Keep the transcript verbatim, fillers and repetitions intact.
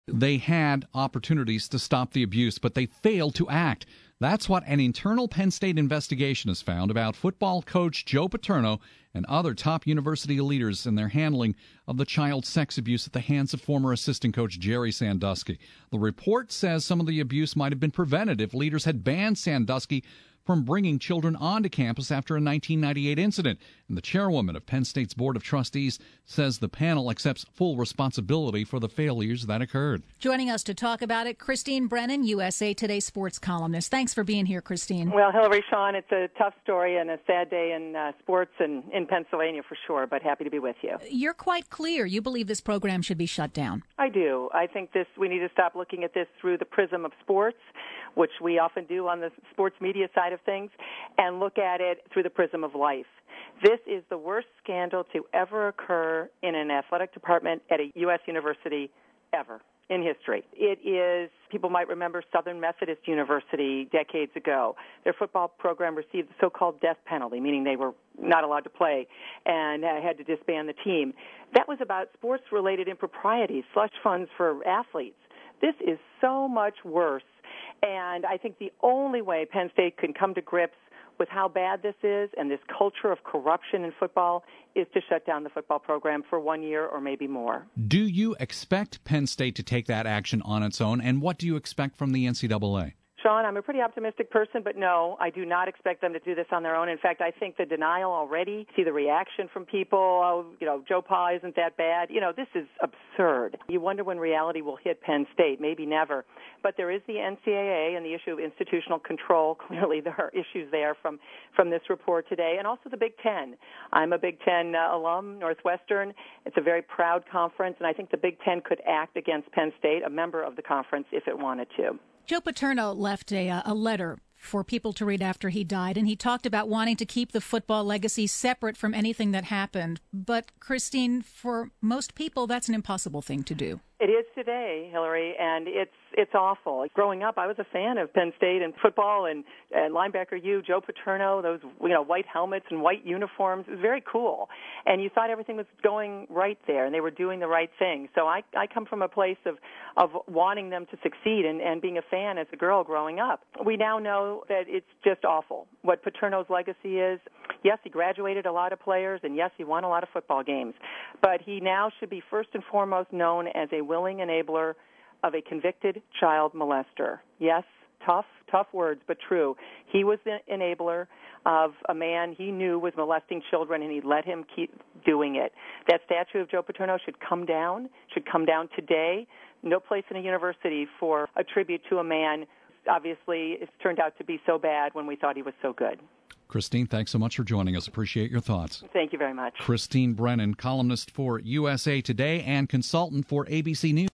They had opportunities to stop the abuse, but they failed to act. That's what an internal Penn State investigation has found about football coach Joe Paterno and other top university leaders in their handling of the child sex abuse at the hands of former assistant coach Jerry Sandusky. The report says some of the abuse might have been prevented if leaders had banned Sandusky from bringing children onto campus after a nineteen ninety-eight incident. And the chairwoman of Penn State's Board of Trustees says the panel accepts full responsibility for the failures that occurred. Joining us to talk about it, Christine Brennan, U S A Today sports columnist. Thanks for being here, Christine. Well, Hillary, Sean, it's a tough story and a sad day in uh, sports and in Pennsylvania for sure, but happy to be with you. You're quite clear. You believe this program should be shut down. I do. I think this we need to stop looking at this through the prism of sports, which we often do on the sports media side of things, and look at it through the prism of life. This is the worst scandal to ever occur in an athletic department at a U S university ever in history. It is, people might remember Southern Methodist University decades ago. Their football program received the so-called death penalty, meaning they were not allowed to play and uh, had to disband the team. That was about sports-related improprieties, slush funds for athletes. This is so much worse. And I think the only way Penn State can come to grips with how bad this is and this culture of corruption in football is to shut down the football program for one year or maybe more. Do you expect Penn State to take that action on its own, and what do you expect from the N C double A? Sean, I'm a pretty optimistic person, but no, I do not expect them to do this on their own. In fact, I think the denial already, see the reaction from people, oh, you know, Joe Pa isn't that bad. You know, this is absurd. You wonder when reality will hit Penn State, maybe never. But there is the N C double A and the issue of institutional control. Clearly there are issues there from, from this report today, and also the Big Ten. I'm a Big Ten uh, alum, Northwestern. It's a very proud conference, and I think the Big Ten could act against Penn State, a member of the conference, if it wanted to. Joe Paterno left a, a letter for people to read after he died, and he talked about wanting to keep the football legacy separate from anything that happened. But, Christine, for most people, that's an impossible thing to do. It is today, Hillary, and it's it's awful. Growing up, I was a fan of Penn State and football and, and linebacker you, Joe Paterno, those you know white helmets and white uniforms. It was very cool, and you thought everything was going right there, and they were doing the right thing. So I, I come from a place of, of wanting them to succeed and, and being a fan as a girl growing up. We now know that it's just awful what Paterno's legacy is. Yes, he graduated a lot of players, and yes, he won a lot of football games, but he now should be first and foremost known as a willing enabler of a convicted child molester. Yes, tough, tough words, but true. He was the enabler of a man he knew was molesting children, and he let him keep doing it. That statue of Joe Paterno should come down, should come down today. No place in a university for a tribute to a man. Obviously, it's turned out to be so bad when we thought he was so good. Christine, thanks so much for joining us. Appreciate your thoughts. Thank you very much. Christine Brennan, columnist for U S A Today and consultant for A B C News.